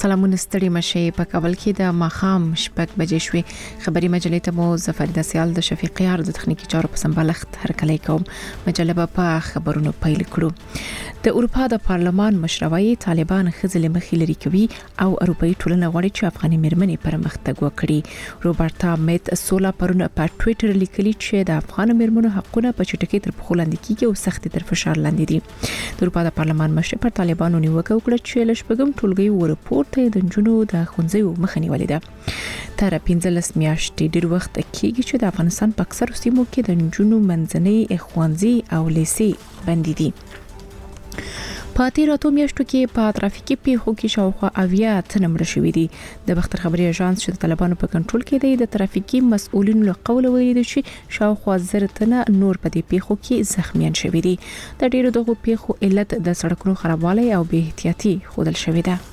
سلامونه ستړي مشه په کابل کې د ماخام شپږ بجې شوې خبري مجلې ته مو ظفر دسیال د شفیق یار د تخنیکی چارو په سمبالښت هرکلی کوم مجله په خبرونو پیل کړو د اروپا د پارلمان مشروعي طالبان خزل مخې لري کوي او اروپאי ټولنه غواړي چې افغاني مېرمنې پرمختګ وکړي روبرتا میت سولا پرونه په ټوئیټر لیکلي چې د افغان مېرمنو حقونه په چټکۍ تر پخو لاندې کیږي او سخت تر فشار لاندې دي د اروپا د پارلمان مشر پر طالبانو نیوکه وکړه چې لشبګم ټولګي ورپورټ د جنونو د خونځیو مخه نیولې ده تر 15 میاشتې ډیر وخت کېږي چې د افغانستان په اکثر سیمو کې د جنونو منځنۍ خوانځي او لیسې بندي دي په تیراتو میاشتو کې په ترافیکي پیښو کې شاوخوا 80 تنه مړه شوي دي د بختر خبري اژانس چې د طالبانو په کنټرول کې دی د ترافیکي مسؤلینو له قوله ویلي دي چې شاوخوا 10 تنه نور په دې پیښو کې زخمیان شوي دي د ډیرو دغه پیښو علت د سړکونو خرابوالی او بې احتیاطي خودل شوی ده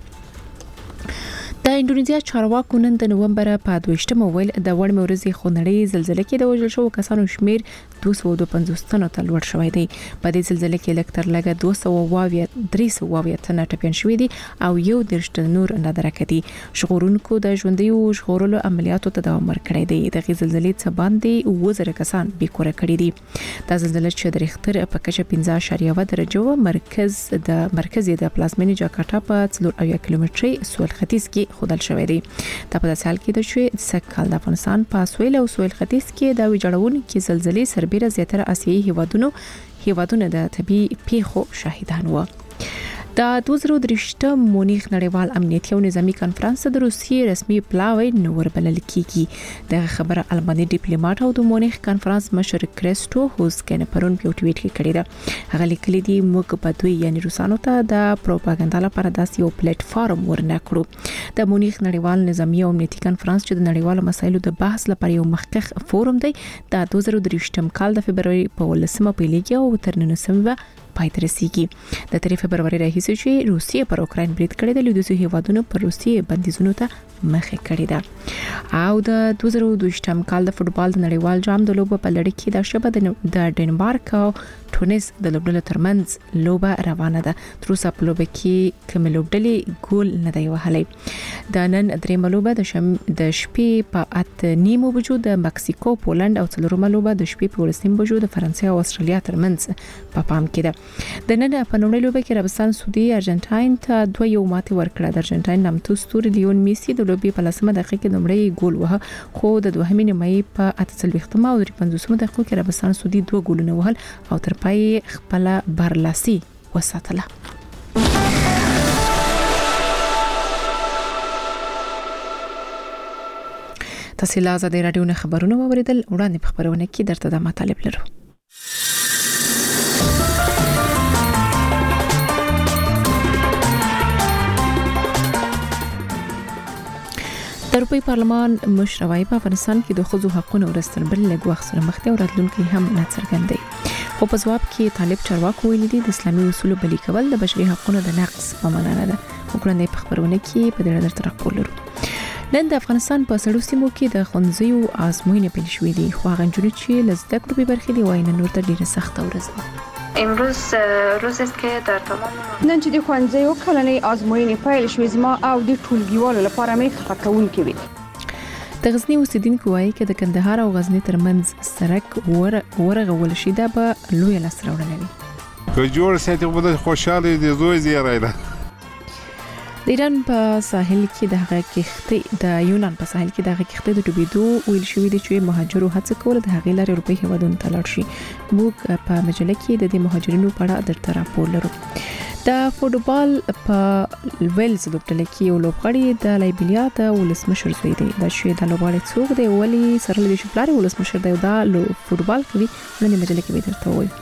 د انډونیزیا چارواکو نن د نوومبر په 22مه ویل د وړمې ورځې خونړۍ زلزلې کې د وژل شوو کسانو شمیر 252 تنو ته لوړ شوی دی په دې زلزلې کې لکتر لګه 223 تنه ټپيان شوي دي او یو درشت نور نادرکه دي شغورونکو د ژوندۍ ژغورلو عملیاتو ته دوام ورکړی دی د زلزلې څخه باندې 2000 کسان بیکوره کړي دي د زلزلې چې د ریختر په کچه 15.1 درجه و مرکز د پلازمینې جاکارتا په 4 کیلومتري سویل ختیځ کې خودل شوی دی د په داسې حال کې د شوی سکهال د افغانستان په سویل او سویل ختیځ کې د ویجاړون کې زلزلې سربېره زیاتره آسیایي هیوادونه د طبي پیښو شاهدان و د 2023 مونیخ نړیوال امنیتي او نظامی کانفرنس د روسیې رسمي پلاوی نور بلل کیږي د خبره الماني ډیپلوماټ او د مونیخ کانفرنس مشر کریسټو هوسکن پرون په ټویټ کې کړی دا هغه لیکلي دی موږ په دوی یعنی روسانو ته د پروپاګاندا لپاره داسې یو پلیټ فارم ورنکړو د مونیخ نړیوال نظامی او امنیتي کانفرنس چې د نړیوالو مسایلو د بحث لپاره یو مخکخ فورم دی د 2023 کال د فبرवरी په 10مه پیلېږي او تر 19مه پای ته رسیږي د 3 فبرवरी راهیسې چې روسیې پر اوکراین برید کړی د لویدیځو هیوادونو پر روسیې بندیزونو ته مخه کړې ده او د 2022 کال د فوتبال د نړیوال جام د لوبو په لړۍ کې د شبه د ډنمارک او ټونس د لوبډلو ترمنځ لوبه روانه ده تر اوسه په لوبه کې کوم لوبډلې ګول نه دی وهلی د نن درېمه لوبه د شپې په 8:30 بجو د مکسیکو پولند او څلورمه لوبه د شپې په 10:30 بجو د فرانسې او استرالیا ترمنځ په پام کې ده د نن په لومړۍ لوبه کې عربستان سعودي ارجنټاین ته 2-1 ماتې ورکړه د ارجنټاین نامتو ستوري لیون میسي د لوبې په 10مه دقیقه کې لومړی ګول وه خو د دوهمې نیمایي په 48مه او 50مه دقیقه کې عربستان سعودي 2 ګولونه وهل او تر پای خپل برلاسي وساتله تاسو له آزاد رادیو نه خبرونه اوریدل وړاندې په خبرونه کې درته د مطالب لرو د اروپאי پارلمان مشروعي په افغانستان کې د ښځو حقوقو ورستل بل لګو اخسر مخته او راتلونکي هم ناڅرګند دي خو په جواب کې طالب چارواکو ویلي دي د اسلامي اصولو بلی کول د بشري حقوقو د نقض په معنا نه ده وګورئ په خبرونه کې په دې اړه راپور لرو نن د افغانستان په سړو سیمو کې د خونځیو آزموینې پیل شوې دي خو هغه جوړ چې لزده کړو به برخې دی وای نه نور ته ډیره سخت ورځ ده امروز روز است که در تمام نن چې د خوانځیو کلنۍ آزموینې پیل شوې زما او د ټولګیوالو لپاره مې خفقونکې وي د غزنی اوسیدونکو وایي چې د کندهار او غزنی ترمنځ سړک ورغول شي دا به لوی لاسته راوړنه وي که جوړ ساتي په خوشاله دي زوی زیری ده د ایران په ساحل کې د هغه کښتۍ د یونان په ساحل کې د هغه کښتۍ د ډوبېدو ویل شوې دي چې مهاجرو هڅه کوله د هغې لارې اروپאי هیوادونو ته لاړ شي موږ په مجله کې د دې مهاجرینو په اړه درته راپور لرو د فوټبال په ویلز لوبډله کې یو لوبغاړی د لایبیریا د ولسمشر زوی دی دا شی د لوبغاړي څوک دی ولی سره د شپلاري ولسمشر دی دا فوټبال کوي نن مجله کې درته وایي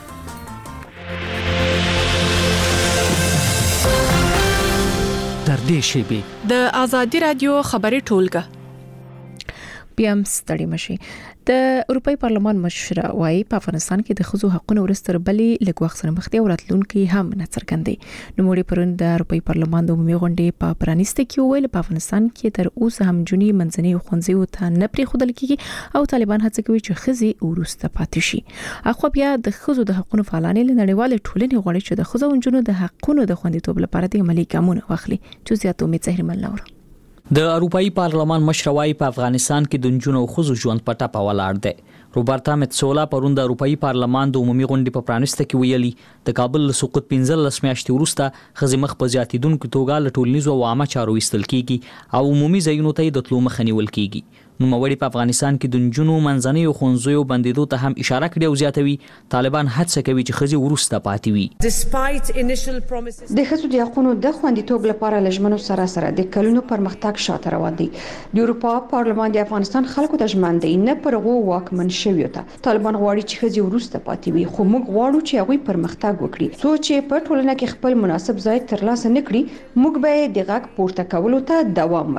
در دې شیبې د آزادي رادیو خبري ټولګه بیا هم ستړي مشي. د اروپאי پارلمان مشر وايي په افغانستان کې د ښځو حقوقو ورستر بلې لږ وخت سره مخ دي او راتلونکي هم نڅرګندي. نو موږ پرون د اروپאי پارلمان د عمومي غونډې په پرانیسته کې ویل په افغانستان کې تر اوسه هم جنۍ منځنۍ ښوونځي ته نه پرې خودل کیږي او طالبان هڅه کوي چې ښځې ورسته پاتې شي. اخو بیا د ښځو د حقوقو فعالانې له نړیوال ټولنې غواړي چې د ښځو او نجونو د حقوقو د خوندیتوب لپاره د عملي ګامونه واخلي. چې زیات امید زهرمن لور د اروپאי پارلمان مشر وايي په افغانستان کې د نجونو او ښځو ژوند په ټاپه ولاړ دی. روبرتا متسولا پرون د اروپאי پارلمان د عمومي غونډې په پرانیسته کې ویلي د کابل له سقوط 15 میاشتې وروسته ښځې مخ په زیاتیدونکو توګه له ټولنیزو او عامه چارو ایستل کیږي او عمومي ځایونو ته د تلو مخه نیول کیږي. نو موړي په افغانستان کې د نجونو منځنۍ او ښوونځیو بندیدو ته هم اشاره کړې او زیاتوي طالبان هڅه کوي چې ښځې ورسته پاتې وي. د ښځو د حقوقو د خوندیتوب لپاره لجمنو سره د کلونو پرمختګ شاته روان دي. د اروپا پارلمان د افغانستان خلکو ته ژمن دی نه پرغو واکمن شوی ته طالبان غواړي چې ښځې ورسته پاتې وي، خو موږ غواړو چې هغوی پرمختګ وکړي. څو چې په ټولنه کې خپل مناسب ځای ترلاسه نکړي، موږ به د غږ پورته کولو ته دوام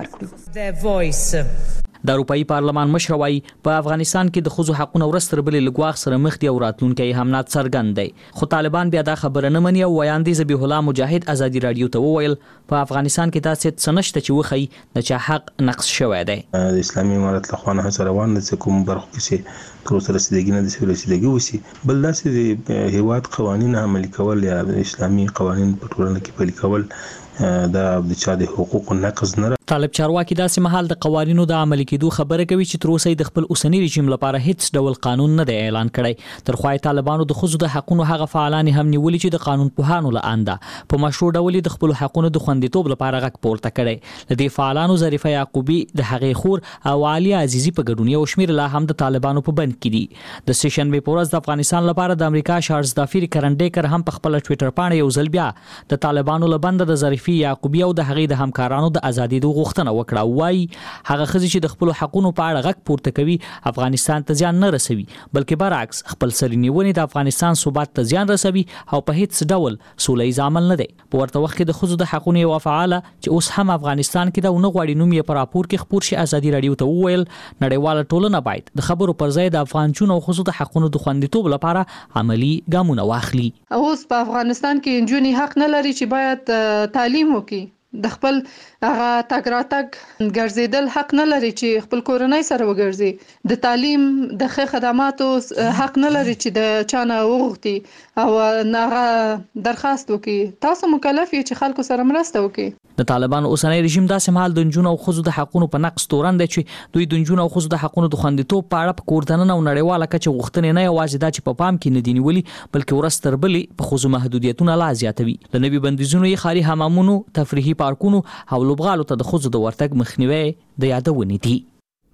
ورکړو. د اروپאי پارلمان مشر وايي په افغانستان کې د ښځو حقوقو ورستر بلې لګواخ سره مخ دي او راتلونکي هم نه څرګند دی. خو طالبان بیا دا خبره نه مني او ویاندې ذبیح الله مجاهد ازادي رادیو ته وویل په افغانستان کې تاسو څه نشته چې وخی د چا حق نقص شوی دی. د اسلامي امارت له خوا نه روان دي کوم برخو کې تر اوسه رسیدګي نه دي رسیدګي وسی بل داسې د هیواد قوانين عملي کول یا اسلامي قوانين په ټولنه کې پلي کول دا د چا د حقوقو نقض نه. طالب چارواکي داسې مهال د قوانینو د عملي کېدو خبره کوي چې تر اوسه د خپل اوسنی رژیم لپاره هیڅ ډول قانون نه دی اعلان کړی. تر خو طالبانو د ښځو د حقوقو هغه فعالان هم نیولي چې د قانون پوهانو له انده په مشروع ډول د خپل حقوقو د خوندیتوب لپاره غږ پورته کړي. د دې فعالانو ظریفه یعقوبی د هغې خور او عالیه عزیزی په ګډون یو شمیر لا هم د طالبانو په بند کې دي. د سیشن به پورز د افغانستان لپاره د امریکا شارز دافیر کرنډیکر هم په خپل ټوئیټر باندې یو ځل بیا د طالبانو له بند د ظریفه یعقوبی او د هغې د همکارانو د ازادي د غوښتنه وکړه. وای هغه ښځې چې د خپل حقوقو په اړه غږ پورته کوي افغانستان ته ځان نه رسوي بلکې برعکس خپل سرنیونې د افغانستان ثبات ته ځان رسوي او په هیڅ ډول سولهییز عمل نه دی. په ورته وخت کې د ښځو د حقوقو یو فعاله چې اوس هم افغانستان کې د غواړي نوم یې پر راپور کې خبر شي ازادي رادیو ته وویل نړیواله ټولنه باید د خبرو پر ځای د افغان جنونو او ښځو د حقوقو د خوندیتوب لپاره عملی ګامونه واخلي. اوس په افغانستان کې جنونې حق نه لري چې باید تعلیم وکړي، د خپل هغه تګ راتګ ګرځیدل حق نه لري چې خپل کورنۍ سره وګرځي، د تعلیم د ښه خدماتو حق نه لري چې د چانه وغوښتي او هغه درخواست وکړي. تاسو مکلف یې چې خلکو سره مرسته وکړي. د طالبانو اوسنۍ رژیم داسې مهال د نجونو او ښځو د حقوقو په نقض تورن دی چې دوی د نجونو او ښځو د حقوقو د خوندیتوب په اړه په کوردننه او نړیواله کچه غوښتنې نه یوازې دا چې په پام کې نه دي نیولي بلکې ورستر بلې په ښځو محدودیتونه لا زیاتوي. د نوي بندیزونو یې خالي حمامونو، تفریحي پارکونو او لوبغالو ته د ښځو د ورتګ مخنیوي د یادونې دي.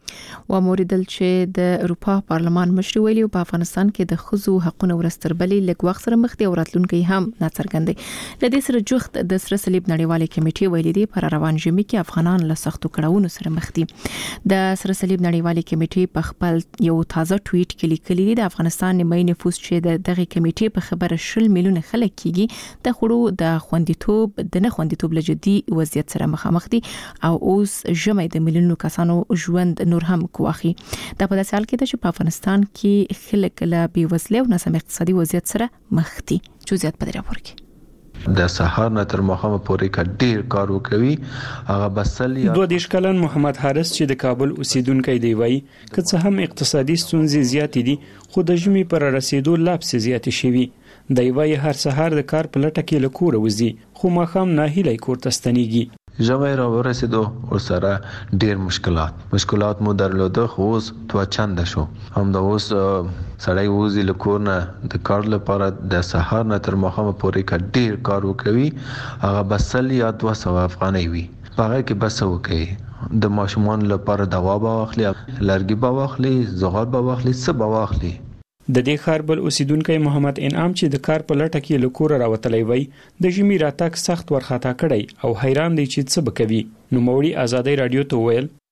و موریدل چې د اروپا پارلمان مشر ویلي په افغانستان کې د ښځو حقوقو ورستربلې لږ وخت سره مخ دي او راتلونکي هم ناڅرګند دي. د دې سره جوخت د سره صلیب نړیوالې کمیټې ویلي دي پر روان ژمي کې افغانان له سختو کړاوونو سره مخ دي. د سره صلیب نړیوالې کمیټې په خپل یو تازه ټویټ کې لیکلي دي د افغانستان نیمه نفوس چې د دغه کمیټې په خبره 10 میلیونه خلک کیږي د خړو د خوندیتوب د نه خوندیتوب لجدي وضعیت سره مخامخ دي او اوس ژمي د میلیونو کسانو ژوند نور هم کوخي. دا په داسې حال کې چې په افغانستان کې خلک له بیوزلۍ او ناسم اقتصادي وضعیت سره مخ دي. جزئیات په دې راپور کې د سهار نه تر ماښامه پورې کا ډیر کار وکوي. هغه بسل یا 22 کلن محمد حارث چې د کابل اوسیدونکو دی وایي که څه هم اقتصادي ستونزې زیاتې دي خو د ژمي پر رسیدو لاپس زیاتې شوي. دی وایي هر سهار د کار په لټه کې له کوره وځي خو ماښام ناهیلی کور ته ستنېږي. ژمی را ورسېدو ورسره ډیر مشکلات مو درلوده خو اوس دوه چنده شو. هم د اوس سړی وځي له کور نه د کار لپاره د سهار نه تر ماښامه پورې کا ډیر کار وکوي. هغه بسل یا 200 افغانۍ وي په هغه کې بس وکوي. د ماشومان لپاره دوا به واخلي، لرګي به واخلي، زغال به واخلي، څه به واخلي. د دې ښار بل اوسیدونکو محمد انعام چې د کار په لټه کې له کوره راوتلی وای د ژمي راتګ سخت ورخطا کړی او حیران دی چې څه وکوي. نو موري ازادي رادیو ته ویل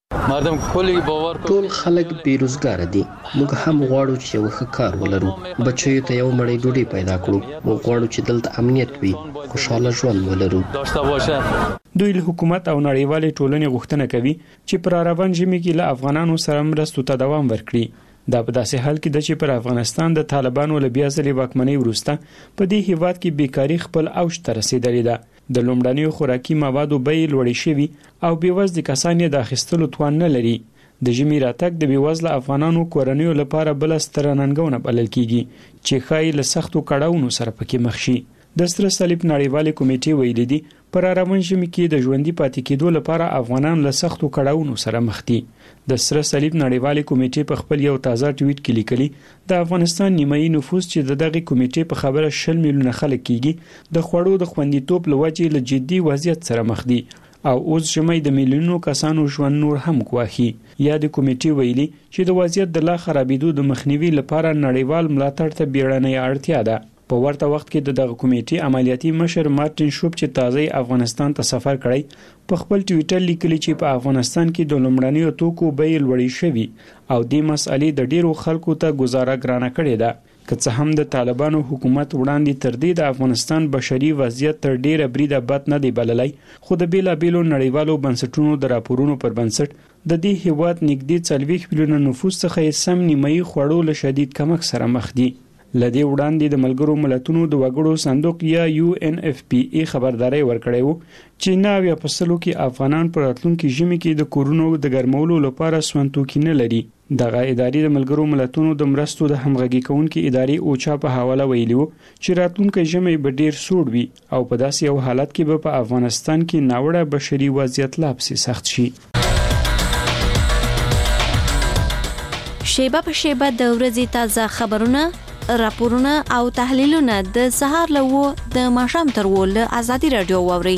مردم کلی باور ټول خلک بیروزګار دي. موږ هم غواړو چې یو ښه کار ولرو. بچیو ته یو مړۍ ډوډۍ پیدا کړو. موږ غواړو چې دلته امنیت وي، خوشاله ژوند ولرو. دوی له حکومت او نړیوالې ټولنې غوښتنه کوي چې پر روان ژمي کې له افغانانو سره مرستو ته دوام ورکړي. دا په داسې حال کې د چې پر افغانستان د طالبانو له بیا ځلې واکمنۍ وروسته په دې هیواد کې بیکاری خپل اوج ته رسیدلې ده. د لومړنیو خوراکي موادو بیې لوړې شوي او بېوزلي کسان یې د اخیستلو توان نه لري. د ژمي راتګ د بېوزله افغانانو کورنیو لپاره بله ستره ننګونه بلل کیږي چې ښایي له سختو کړاوونو سره پکې مخ شي. د سره صلیب نړیوالې کمیټې ویلي دي پر روان ژمي کې د ژوندي پاتې کېدو لپاره افغانان له سختو کړاوونو سره مخ دي. د سره صلیب نړیوالې کمیټې په خپل یو تازه ټویټ کې لیکلي د افغانستان نیمایي نفوس چې د دغه کمیټې په خبره 20 میلیونه خلک کیږي د خوړو د خوندیتوب له وجې له جدي وضعیت سره مخ دي او اوس ژمی د میلیونونو کسانو ژوند نور هم ګواښي. یا د کمیټې ویلي چې د وضعیت د لا خرابېدو د مخنیوي لپاره نړیوال ملاتړ ته بیړنۍ اړتیا ده. په ورته وخت کې دغه کمیټې عملیاتي مشر مارټین شوب چې تازه افغانستان ته سفر کړی په خپل ټویټر لیکلي چې په افغانستان کې د لومړنیو توکو بیې لوړې شوي او دې مسئلې د ډیرو خلکو ته گزاره ګرانه کړې ده. که څه هم د طالبانو حکومت وړاندې تر دې د افغانستان بشري وضعیت تر ډیره بریده بد نه دی بللی، خو د بیلابیلو نړیوالو بنسټونو د راپورونو پر بنسټ د دې هیواد نږدې 40 میلیونه نفوس څخه یې سم نیمایي خوړو له شدید کمښت سره مخ دي. لدې وړاندې د ملګرو ملتونو د وګړو صندوق یا UNFPA خبرداري ورکړې وو چې 90% کې افغانان پر راتلونکي ژمي کې د کورونو د ګرمولو لپاره سونتوکي نه لري. دغه ادارې د ملګرو ملتونو د مرستو د همغږي کوونکې ادارې اوچا په حواله ویلي وو چې راتلونکي ژمي به ډیر سوړ وي او په داسې یو حالت کې به په افغانستان کې ناوړه بشري وضعیت لا پسې سخت شي. شیبه په شیبه د ورځې تازه خبرونه، راپورونه او تحلیلونه د سهار له و د ماښام تر و له ازادي رادیو واوري.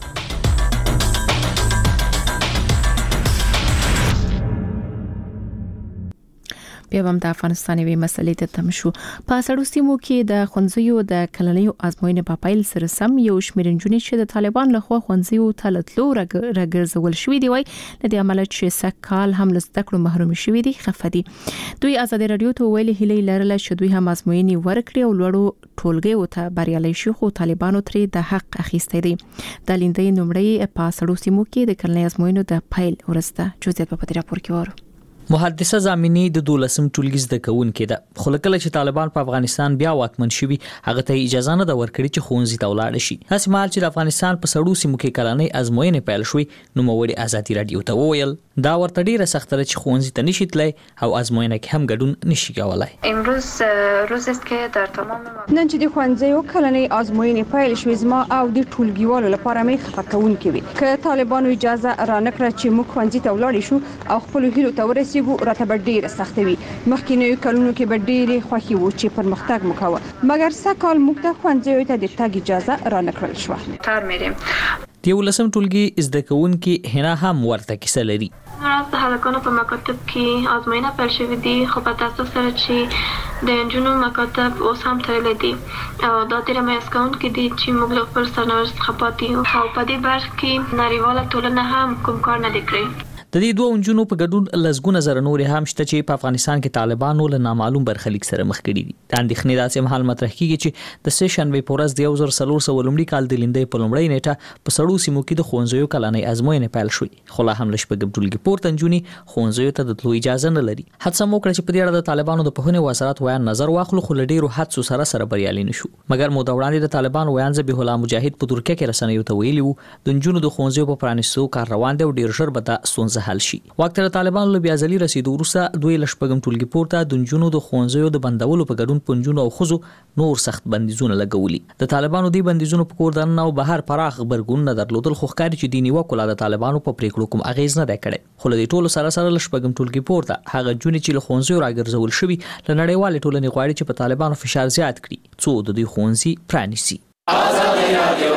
بیا هم د افغانستان وی مسلې ته تم شو. په سړو سیمو کې د خونځیو د کلنیو ازموینې په پیل سره سم یو شمېر نجونې چې د طالبان لخوا خونځیو ته لتلو راګرځول شوې دی وای د عملیات چې سکهال هم لزده کړو محروم شوې دي خفدي. دوی ازادي رادیو ته ویلي هلي لرله چې دوی هم ازموینې ورکړي او لوړو ټولګیو ته بریالي شي، خو طالبانو ترې د حق اخیسته دي. د لیندې نمړې په سړو سیمو کې د کلنۍ ازموینو د پیل ورسته جوزیت په دې راپور کې ورو. محدثه زامینی د 12م ټولګي زده کوونکې ده، خو کله چې طالبان په افغانستان بیا واکمن شوي هغه ته اجازه نه ده ورکړي چې ښوونځي ته ولاړ شي. هڅه مال چې د افغانستان په سړو سیمو کې کلنۍ ازموینې پیل شوې نو موري ازادي رادیو ته وویل دا ورته ډیره سخت ده چې ښوونځي ته نشي تلای او ازموینه کې هم ګډون نشي کولای. امروز روز است که در تمام نن چې د ښوونځیو کلنۍ ازموینې پیل شوې زما او د ټولګیوالو لپاره مې خفقونکې وي. که طالبانو اجازه را نکړه چې موږ ښوونځي ته ولاړ شو او خپل هیلو ته ورسېږو راته به ډیره سخت وي. مخکینو کلونو کې به ډیره خوښي وو چې پرمختګ وکاوه، مګر سکهال موږ ته ښوونځیو ته د تګ اجازه را نکړل شو. تار میریم. د 12م ټولګي زده کوونکي هنا هم ورته کیسه لري. راز د هلکانو په مکاتب کې ازموینه پیل شوې دي، خو په تاسو سره چې د انجونو مکاتب اوس هم تړلې دي او دا ډېر مېسکون کې دي چې موږ له خپل سرنوشت څخه پاتې یو او په دې برخه کې نړیواله ټولنه هم کوم کار نه دی کړی. د دې دوه انجونو په ګډون لزګونه زره نور هم شته چې په افغانستان کې طالبانو له نامعلوم برخلیک سره مخ کړي دي. د اندېښنې داسې مهال مطرح کیږي چې د سشنبه پورز د 1400 لومړي کال د لیندې په لومړۍ نیټه په سړو سیمو کې د ښوونځیو کلنۍ ازموینې پیل شوې، خو لا هم لشپږم ټولګي پورته انجونې ښوونځیو ته د تلو اجازه نه لري. هڅه مو کړې چې په دې اړه د طالبانو د پوهنې وزارت ویان نظر واخلو، خو له ډیرو هڅو سره بریالي نشو. مګر مو د وړاندې د طالبانو ویان ذبیح الله مجاهد په ترکیه کې رسنیو ته ویلي وو د انجونو د ښوونځیو په پرانیستو کار روان دی او ډیر ژر به دا ستونزه حل شي. وخت د طالبانو له بیا ځلې رسیدو وروسته دوی لشپږم ټولګي پورته د انجونو د ښوونځیو د بندولو په ګډون پنځونو او خزو نور سخت بندیزونه لګولي. د طالبانو دی بندیزونو په کور دننه او بهر پراخ خبرګون نه درلودل، خو ښکاري چې دیني وکولا د طالبانو په پریکړو کوم اغیز نه دی کړی. خو له دې ټولو سره لشپږم ټولګي پورته هغه جونې چې له ښوونځیو راګرځول شوي له نړیوالې ټولنې غواړي چې په طالبانو فشار زیات کړي څو د دوی ښوونځي پرانیسي. آزادي رادیو.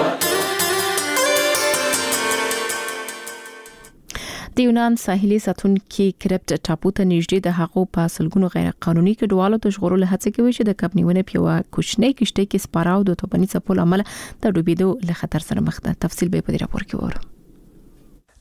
د یونان ساحلي ساتونکو کرپټ ټاپو ته نږدې د هغو په سلګونو غیر قانوني کډوالو ته ژغورل هڅه کوي چې د کبنیونه پیوه کوچنۍ کشته کې سپاراو د توپني څپو عمل د ډوبېدو له خطر سره مخ ده. تفصیل به په دې راپور کې وره.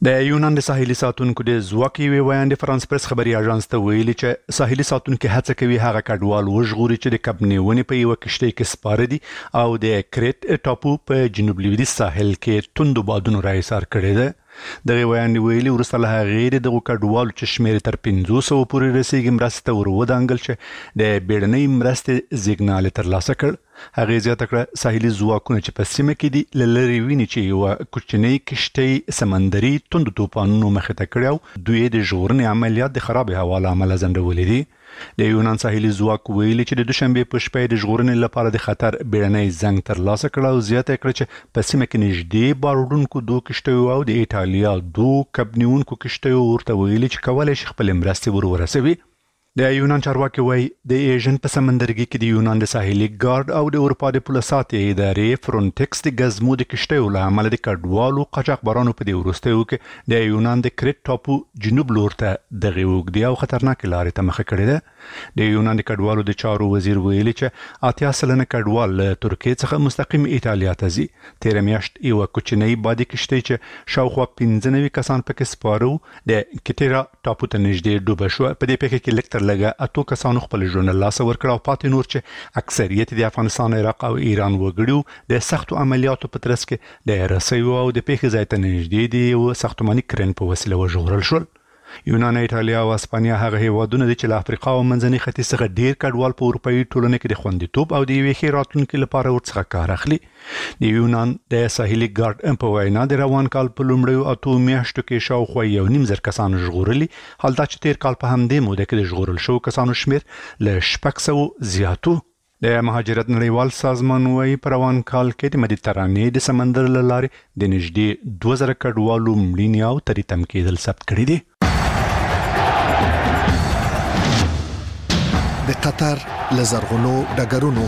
د یونان د ساحلي ساتونکو د ځواک یوې ویاند فرانس پریس خبري اژانس ته ویلي چې ساحلي ساتونکو هڅه کوي هغه کډوال وژغوري چې د کبنیونې په یو کشته کې سپاره دي او د کریت ټاپو په جنوب لویدیځ ساحل کې توندو بادونو راایسار کړی دی دغه ویاند ویلي وروسته له هغې د کډوالو چې شمېر تر 500 پورې رسیدي مرسته ورودانګل چې د بیړنۍ مرستې سیګنال ترلاسه کړ هغه زیاته کړه ساحلي ځواکونه چې په سیمه کې دي لری ویني چې یو کوچنی کشته سمندري توند طوفانونو مخه ته کړو دوی د ژغورنې عملیات د خراب هوا له امله ځنډولې دي د یونان ساحلي ځواک ویلي چې د دوشنبه په شپه د ژغورنې لپاره د خطر بیړنۍ زنګ ترلاسه کړ او زیاته کړه چې په سیمه کې نږدې باروډونکو دوه کشته او د ایټالیا دوه کبنیونکو کشته ورته ویلي چې کولای شي خپل مرستې ورسوي د یونان چارواکي وایي د ایژن په سمندرګي کې د یونان د ساحلي ګارد او د اروپا د پولیسو ادارې فرونټکس د غزمو د کشتیو له امله د کډوالو قاچاقبرانو په دې وروستیو کې د یونان د کریت ټاپو جنوب لور ته دغه وګړي او خطرناک لارې ته مخه کړې ده د یونان د کډوالو د چارو وزیر ویلي چې 80% کډوال له ترکیې څخه مستقیم ایټالیا ته ځي تیر میاشت یو کوچنی بادي کشتۍ چې شاوخوا 15 کسان پکې سپارو د کټیرا ټاپو ته نږدې ډوبه شو په دې پیښه کې لکتر لګه اتو کسانو خپل ژوند له لاسه ورکړ او پاتې نور چې اکثریت د افغانستان عراق او ایران وګړو د سختو عملیاتو په ترڅ کې د رسېو او د پیښې ځای ته نږدې دي ساختماني کرن په وسیله وژغورل شول یونان ایټالیا او اسپانیا هغه هیوادونه دي چې له افریقا او منځني ختیځ څخه ډیر کډوال په اروپאי ټولنه کې د خوندیتوب او د یوې ښې راتلونکي لپاره ورڅخه کار اخلي د یونان د ساحلي ګارد په وینا د روان کال په لومړیو اتو میاشتو کې شاوخوا 1.5 کسان ژغورلي حالدا چې تیر کال په همدې موده کې د ژغورل شو کسانو شمیر له 600 زیاتو د مهاجرت نړیوال سازمان وايي په روان کال کې د مدیترانې د سمندر له لارې د نږدې 2000 کډوالو مړینې او تریتم کېدل ثبت کړي دي د قطر لزرغونو ډګرونو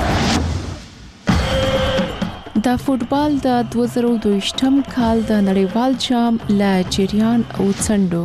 د فوتبال د 2022م کال د نړیوال جام له جریان او څنډو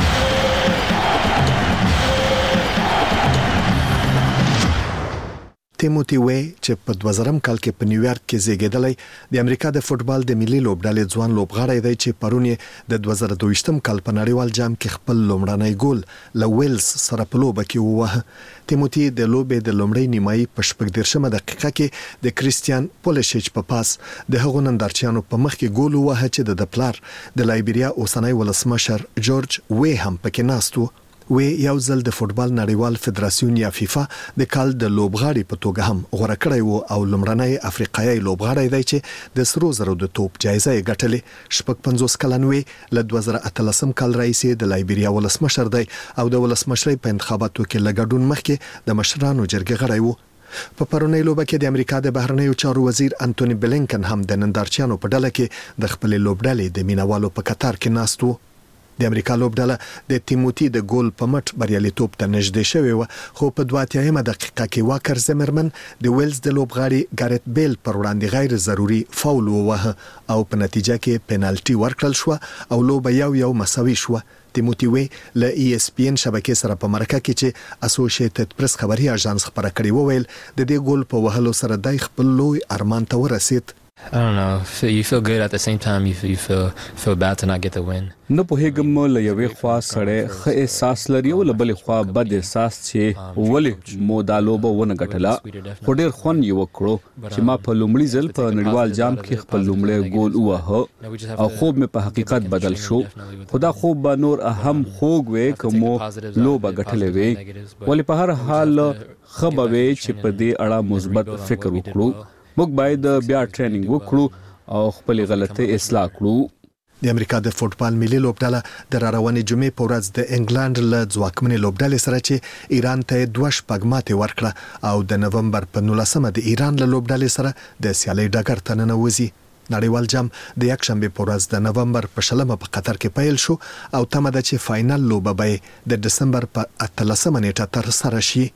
تیموتی وی چې په 2000م کال کې په نیویارک کې زیږیدلی د امریکا د فوتبال د ملي لوبډلې ځوان لوبغاړی دی چې پرون د 2022م کال په نړیوال جام کې خپل لومړنی ګول له ویلز سره په لوبه کې ووهه تیموتی د لوبې د لومړۍ نیمایي په 14 دقیقه کې د کریستیان پولیشچ په پاس د هغو نندارچیانو په مخ کې ګول ووهه چې د پلار د لایبیریا اوسنی ولسمشر جورج وی هم پکې ناست و وی یو ځل د فوتبال نړیوال فدراسیون یا فیفا د کال د لوبغاړي په توګه هم غوړه کړی وو او لومړنی افریقایي لوبغاړی دی چې د سرو زرو د توپ جایزه یې ګټلې 50 کلن وی له 2013 کال راهیسې د لایبیریا ولسمشر دی او د ولسمشرۍ په انتخاباتو کې لګډون مخکې د مشرانو جرګې غړی وو په پرونی لوبه کې د امریکا د بهرنیو چارو وزیر انټونی بلینکن هم د نندارچیانو په ډله کې د خپل لوبډلې د مینوالو په قطار کې ناست وو د امریکا لوبډله د تیموتی د ګول په مټ بریالیتوب ته نږدې شوی و خو په 20 دقیقه کې واکر زمرمن د ویلز د لوبغاړي ګارت بیل پر وړاندې غیر ضروري فاول ووهه او په نتیجه کې پینالټي ورکړل شو او لوبه یو مساوي شو تیموتی وی له ESPN شبکې سره په مرکه کې چې اسوسییټډ پریس خبري اژانس خبره کړې وویل د دې ګول په وهلو سره د خپل لوی ارمان ته ورسید I don't know. You feel good at the same time. You feel bad to not get the win. نو په هیګم له یوې خوا سره ښه احساس لري او له بلې خوا بد احساس چې ولی مو دا لوبه ونه ګټله خو ډیر خون یو کړو چې ما په لومړي ځل په نړیوال جام کې خپل لومړی ګول ووهه او خوب مې په حقیقت بدل شو خدا خوب به نور اهم خوږ وې کومو لوبه ګټلې وې ولی په هر حال خبره چې په دې اړه مثبت فکر وکړو موږ باید بیا ټریننګ وکړو او خپل غلطۍ اصلاح کړو د امریکا د فوتبال ملي لوبډله د راروانې جمعې په ورځ د انګلند له ځواکمنې لوبډلې سره چې ایران ته 2 شپږماتې ورکړه او د نومبر په 19مه د ایران له لوبډلې سره د سیالۍ ډګر ته ننوځي نړیوال جام د یکشنبه په ورځ د نومبر په 20 په قطر کې پیل شو او تمه ده چې فائنل لوبه به د دسمبر په 18 نیټه تر سره شي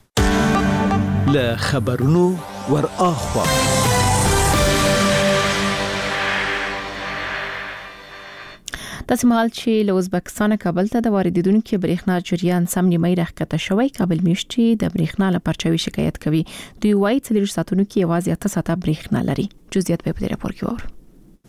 له خبرونو ور اخوا تاسو مهال چې له ازبکستان کابل ته د واردیدونکو برېښنا جریان سم نیمه راکته شوی کابل میشتي د برېښنا لپاره چوي شکایت کوي دوی وایي چې د ساتونکو یوازې 8 ساعته برېښنا لري جزئیات په دې راپور کې وره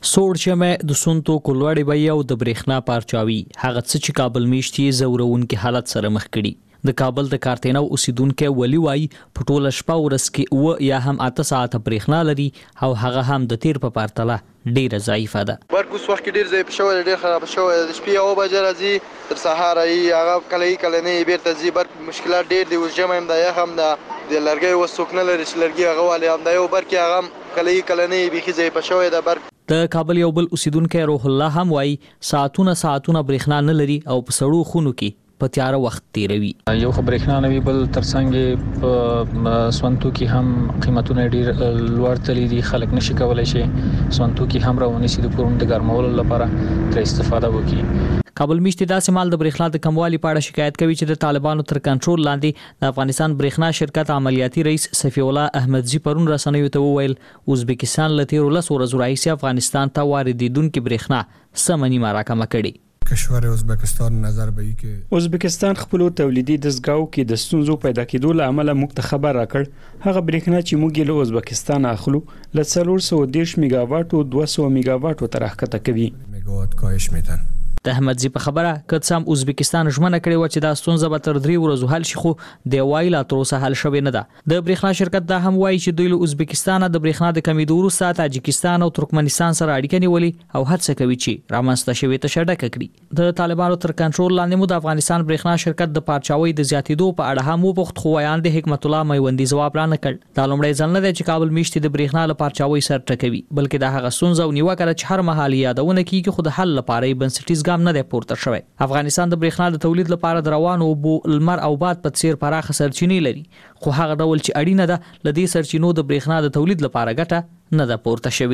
سوړ شمه د سونتو کولوړی وی او د برېښنا پارچاوي هغه څه چې کابل میشتي زورونکو حالت سره مخ کړي د کابل د کارتینو اوسیدونکو ولی وای په ټوله شپه ورځ کې و یا هم 8 ساعته برېښنا لري او هغه هم د تیر په پرتله ډیره ضعیفه ده. برق اوس وخت کې ډیر ضعیف شوی ډیر خراب شوی د شپې او بجې راځي تر سهار هغه کله نه بیرته ځي برق مشکلات ډیر دي اوس جمع هم د یخ هم د لرګي وسوک نه لري چې لرګي هغه والی هم د یو برق هغه کله نه بيخي ضعیف شوی د برق. د کابل یو بل اوسیدونکو روح الله هم وای ساعتونه برېښنا نه لري او په سړو خونو کې په تیاره وخت تیروي. یو برېښنا نوی بل ترڅنګ په سونتو کې هم قیمتونه ډیر لوړ تللي دي خلک نشي کولای شي سونتو کې هم راونی سي د پرون د ګرمولو لپاره تر استفاده وکړي. کابل میشتي داسې مال د برېښنا د کموالي په اړه شکایت کوي چې د طالبانو تر کنټرول لاندې د افغانستان برېښنا شرکت عملیاتي رئیس صفی الله احمدزي پرون رسنیو ته وویل ازبکستان له تیر 10 ورځې راهیسې افغانستان ته واردېدونکو برېښنا سمنی راکمه کړي. کشور ازبکستان نظر به ای کې ازبکستان خپل تولیدي دستګاو کې د ستونزو پیدا کېدو له امله موږ ته خبر راکړ هغه برېښنا چې موږ له ازبکستان اخلو له 410 میگاواټ او 200 میگاواټ تر راکته کوي. میگاواټ کاهش میدن. د احمدزي په خبره کڅام ازبکستان ژمنه کړې و چې دا ستونزه به تر 3 ورځې حل شي خو د وایلا تر اوسه حل شوی نه ده. د برېښنا شرکت دا هم وایي چې دوی له ازبکستان د برېښنا د کمیدو وروسته تاجکستان او ترکمنستان سره اړیکې نیولې او هڅه کوي چې رامنځته شوی ته شډکه کړي. د طالبانو تر کنټرول لاندې مو د افغانستان برېښنا شرکت د پارچاوي د زیاتېدو په اړه هم وپوښت خو ویان د حکمت الله میوندي ځواب را نه کړ. دا لومړی ځل نه دی چې کابل میشتي د برېښنا له پارچاوي سر ټکوي بلکې دا هغه ستونزه او نیوکه ده چې هر مهال یادونه کیږي خو د حل لپاره بنسټیز ګام نه دی پورته شوی. افغانستان د برېښنا د تولید لپاره د روانو اوبو لمر او باد په څیر پراخه سرچینې لري خو هغه ډول چې اړینه ده لدې سرچینو د برېښنا د تولید لپاره ګټه نه ده پورته شوی.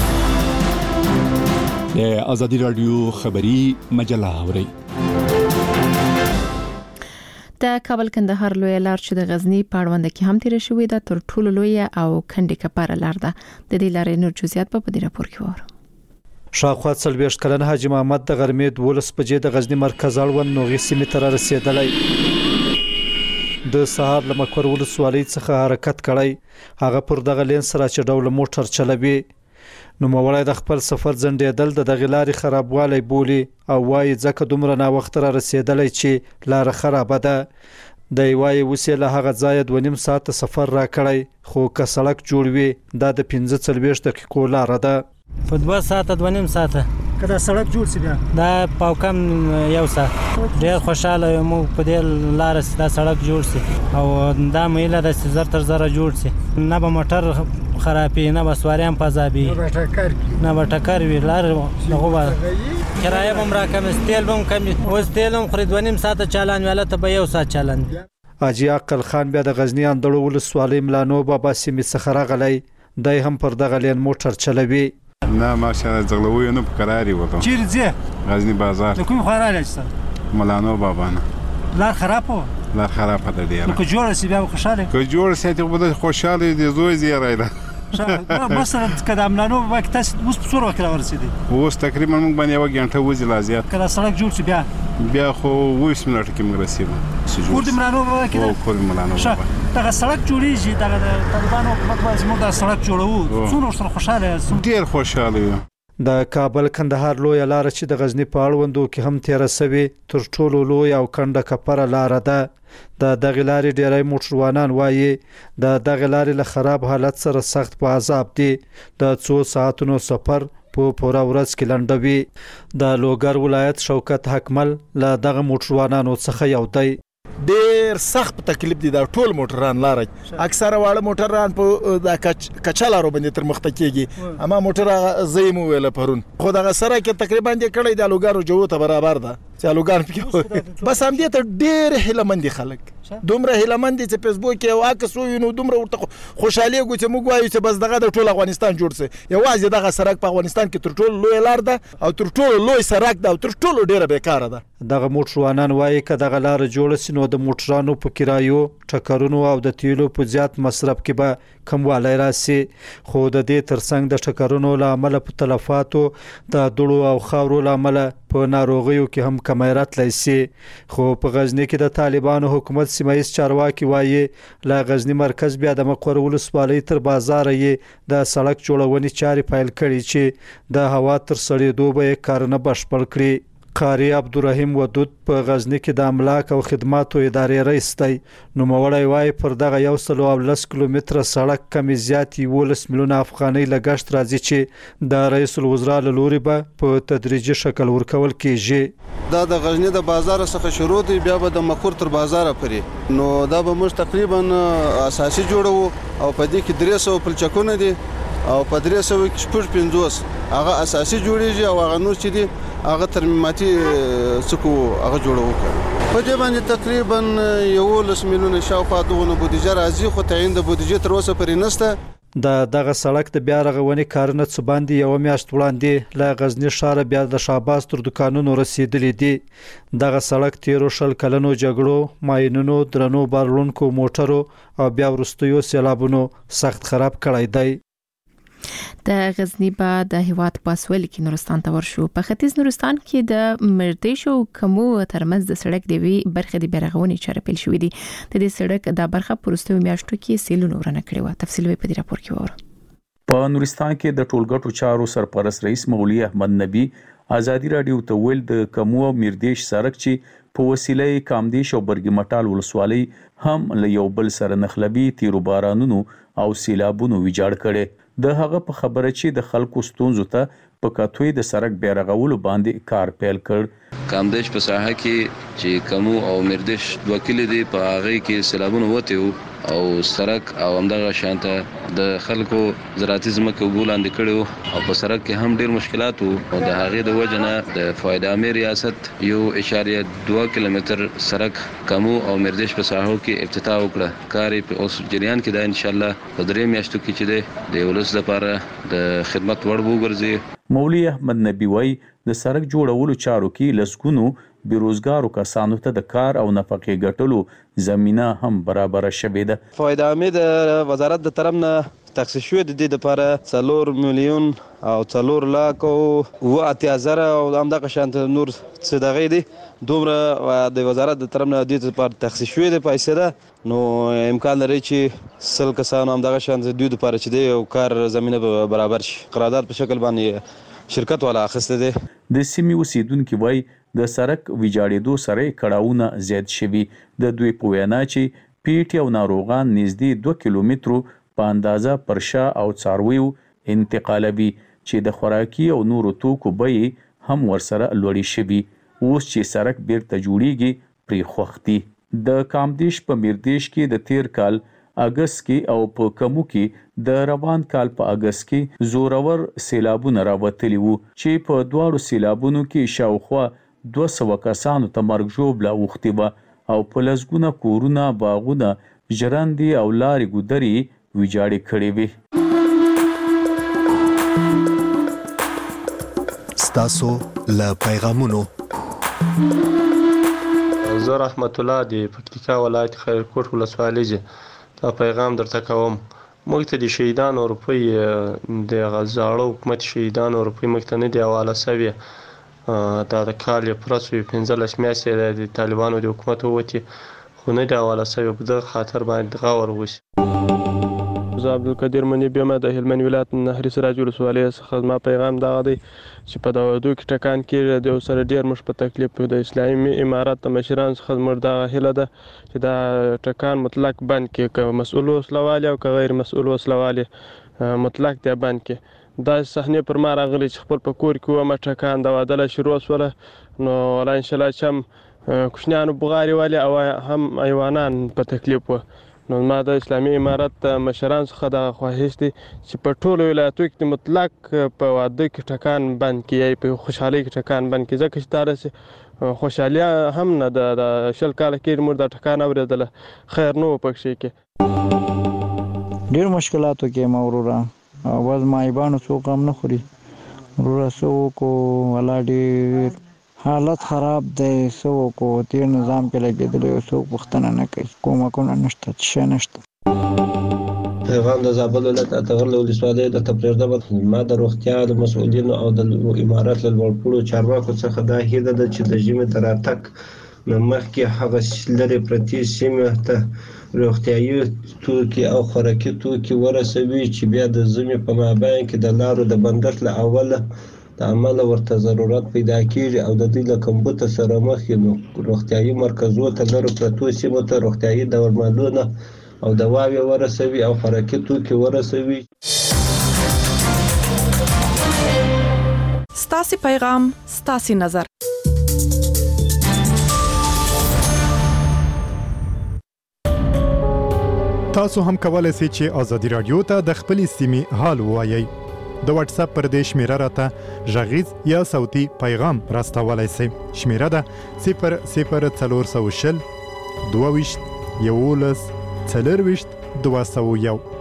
د ازادي رادیو خبری مجله اوري. د کابل کندهار لوی لار چې د غزنی پاړوند کې هم تیر شوې ده تر ټولو لوی او کندې کپاره لار ده. د دې لارې نور جزئیات په دې راپور کې وره. شاوخوا 40 کلن حاجی محمد د غرمې 12 بجې د غزنی مرکز اړوند نوغي سیمې ته رسیدلی. د سهار له مکور ولسوالۍ څخه حرکت کړی هغه پر دغه لین سره چې ډول موټر چلوي نو موړی د خپل سفر ځنډېدل د دغه لارې خرابوالی بولی او وايي ځکه دومره نا وخت را رسیدلی چې لار خراب ده. د وايي وسه له هغه ځای 2.5 ساعت سفر را کړی خو که سړک جوړ وي دا د 45 دقیقو لار ده. په 2 ساعت 2.5 ساعت کله سړک جوړ شي بیا دا پاو کم یو ساعت ډېر خوشاله یم په دې لار دا سړک جوړ شي او دا مېله د زر تر زر جوړ شي نه به موټر خرابې نه به سواریان پزابي نه به ټکر وي لار دغه به کرایه هم راکم تیل هم کم اوس تیل هم خرید 2.5 ساعت چالان ویله ته به 1 ساعت چالان. حاجی عقل خان بیا د غزنی اندړو ولسوالۍ ملانو بابا سیمې څخه راغلی دای هم پر دغه لین موټر چلوي. نه ماشاءالله زغلوي نه پکاري وته چیرې ځه غزنی بازار د کوم خبره راځه ملانو بابا نه لار خراب و لار خراب ده ډیره که جوړ شي بیا خوشاله که جوړ شي ته بده خوشاله دي زوی زیرای ده مثلا کله ملانو وخت تاسو اوس په څوره کې ورسېدي اوس تقریبا موږ باندې یو غنټه وځي لازم کله سړک جوړ شي بیا خو 20 منټه کې موږ رسیدو کور د ملانو کې کور ملانو دغه سړک جوړیږي دغه طالبانو حکومت وايي موږ دا سړک جوړو څونه سره خوشاله ډیر خوشاله یو. د کابل کندهار لوی لار چې د غزنی په اړوندو کې هم تیر سوي تر ټولو لوی او کنده کپره لار ده. د دغه لارې ډیری موټروانان وایي د دغه لارې له خراب حالت سره سخت په عذاب دي. د 2 ساعتونو سفر په پوره ورځ کې لنډوي. د لوګر ولایت شوکت حکمل له دغه موټروانانو څخه یو دی. ډیر سخت تکلیف دي دا ټول موټران لار اکثره واړه موټران په د کچالارو باندې تر مخته کیږي اما موټر زېمو ویل پرون خو دا سره کې تقریبا د کړي د لوګارو جو ته برابر ده چې لوګار پکې بس هم دې ته ډیر هلمندي خلک دومره هلمندي چې فیسبوک کې واکس وینو دومره ورته خوشالي غو چې موږ وایو چې بس دغه د ټول افغانستان جوړ سي یوازې دغه سړک په افغانستان کې تر ټولو لوی لار ده او تر ټولو لوی سړک ده او تر ټولو ډیره بیکاره ده. دغه موټروانان وایي چې دغه لار جوړ سي نو د موټرانو په کرایو ټکرونو او د تیلو په زیات مصرف کې به کموالی راسي خو د دې ترڅنګ د ټکرونو لامل په تلفاتو د دوړو او خاورو لامل په ناروغیو کې هم کمی راتلی سي خو په غزنی کې د طالبانو حکومت سیمایي چارواکي وایي لا غزنی مرکز بیا د مقر ولسوالۍ تر بازار یې د سړک جوړونې چارې پیل کړي چې د هوا تر سړېدو به کارونه بشپړ کړي قاری عبدالرحیم ودود په غزنی کې د املاک او خدماتو ادارې رئیس دی نو موړی وای پر دغه 110 کیلومتره سړک کمی زیات 11 میلیونه افغانۍ لګښت راځي چې د رئیس الوزرا له لوري به په تدریجي شکل ورکول کیږي دا د غزنی د بازار څخه شروع دی بیا به د مقر تر بازار پورې نو دا به موږ تقریبا اساسي جوړو او په دې کې 300 پلچکونه دي او په 350 هغه اساسي جوړیږي او هغه نور چې دي هغه ترمیماتي څکو هغه جوړو په دې باندې تقریبا 11 میلیونه شاوخوا دغه بودیجه راځي خو تعین د بودیجه تر اوسه پرې نشته دغه سړک د بیا رغونې کارونه څه باندې یو میاشت وړاندې له غزنی ښار بیا د شاباس تر دکانونو رسیدلې دي دغه سړک 13 کلونو جګړو ماینونو درنو بارلونکو موټرو او بیا ورستیو سیلابونو سخت خراب کړی دی د غزنی با د هیواد پاسول کې نورستان ته ورشو په ختیځ نورستان کې د مردیش او کمو ترمنځ د سړک دی وی برخه د بیرغونی چارې پیل شوې دي د دې سړک د برخه پرستو میاشتو کې سیلونو ورنه کړی و تفصیل په دې راپور کې وره په نورستان کې د ټولګټو چارو سرپرست رئیس مولوی احمد نبی ازادي رادیو ته ویل د کمو مردیش سړک چې په وسیله کامدیش او برګی مټال ولسوالۍ هم له یو بل سره نخلبي تیرو بارانونو او سیلابونو ویجاړ کړي د هغه په خبره چې د خلکو ستونزو ته په کاتوي د سړک بیرغولو باندې کار پیل کړ کامدیش په ساحه کې چې کمو او مردیش دوه کلی دي په هغه کې سیلابونه وته او سړک او همدغه شانته د خلکو زراعتي ځمکه وګولاندې کړو او په سړک کې هم ډیر مشکلات وو او د هغه د وجنه د فائدہ امیر ریاست 1.2 کیلومتر سړک کمو او مردیش په ساحو کې افتتاح وکړه کار په اوس جریان کې دا ان شاء الله په درې میاشتو کې چې د ولس لپاره د خدمت وړ وګرځي مولوی احمد نبی وای د سړک جوړولو چارو کې لسګونو بیروزګارو کسانو ته د کار او نفقې ګټلو زمينه هم برابر شوه ده فائدہ امید وزارت د طرف نه تخصیص شوی د دې لپاره 4 میلیون او 4 لک او 8000 او همدغه شانت نور څه دغه دي دومره د وزارت د طرف نه د دې لپاره تخصیص شوی د پیسې ده نو امکان لري چې سل کسانو همدغه شانت د دې لپاره چې د کار زمينه برابر شي قرارداد په شکل باندې شرکت والا اخسته دي د سیمې اوسیدونکو وای د سړک ویجاړېدو سره کړهونه زیات شوي د دوی په وینا چې پیټ او ناروغان نږدې 2 کیلومترو په اندازه پرشا او څارویو انتقالوي چې د خوراکي او نورو توکو بیې هم ورسره لوړې شوي اوس چې سړک بیرته جوړیږي پرې خوختي د کامدیش په مردیش کې د تیر کال اگست کې او په کمو کې د روان کال په اگست کې زورور سیلابونه راوتلي وو چې په دواړو سیلابونو کې شاوخوا 200 کسانو ته مرګ ژوبله اوختي و او په لسګونه کورونه باغونه ژرندې او لارې ګودرې ویجاړې کړې وې ستاسو له پیغامونو زه رحمت الله دی پکتیکا ولایت خیرکوټ ولسوالۍ دا پیغام درته کوم موږ ته د شهیدانو روپۍ د غزاړو حکومت شهیدانو روپۍ موږ ته نه دی حواله سوي دا د کال پرسوي 15 میاشتې د طالبانو د حکومت وتی خو نه دی حواله سوي په دغه خاطر باندې غور وشي زه عبدالقدیر منی بیم د هلمند ولایت نهري سراج ولسوالۍ څخه ما پیغام دغه دی چې په دغه دوه کې ټکان کې د سره ډیر مش په تکلیف د اسلامي امارات د مشران څخه مردا هله ده چې دا ټکان مطلق بند کې که مسؤل وسلوالي او که غیر مسؤل وسلوالي مطلق دی بند کې دا صحنه پر ما راغلی چې خپل په کور کې و ما ټکان دا ودله شروع وسوله نو ولا ان شاء الله چې کوشنیانو بغاري والی او هم ایوانان په تکلیف و نو ما د اسلامي امارات مشران څخه د خواهش دي چې په ټولو ولایتو کې مطلق په واده کې ټکان بند کړي په خوشحالي کې ټکان بند کړي ځکه چې تاسو خوشحالي هم نه د شل کال کې مور د ټکان اوریدل خیر نو پکې کې ډیر مشکلاتو کې مورورا اول مایبانو څوک هم نه خوري ورسو کو ولا ډیر حالت خراب دی سو کو تیر نظام کې لګیدل یو څوک پښتنه نه کوي کومه نشته چې نشته. پیغام د زابل ولایت اتغر له ولسوالۍ د تپریزده ما د روغتیا د مسؤلینو او د امارات له لوړپوړو چارواکو څخه دا هیله ده چې د ژمي تر راتګ نه مخکې هغه لرې پرتې سیمې ته روغتیایي توکي او خوراکي توکي ورسوي چې بیا د ژمي په مابین کې د لارو د بندښت له اوله د عمله ورته ضرورت پیدا کیږي او د دې له کمبود سره مخ یو روغتیایي مرکزونو ته لرو پرتو سیمو ته روغتیایي درملونه او دواوی ورسوي او خوراکي توکي ورسوي. ستاسو پیغام ستاسو نظر. تاسو هم کولای شئ چې آزادي رادیو ته د خپلې سیمې حال ووایئ. د واتس اپ پر دې شمیره راته غږیز یا صوتي پیغام راستولای شئ. شمیره ده 00420 22 11 201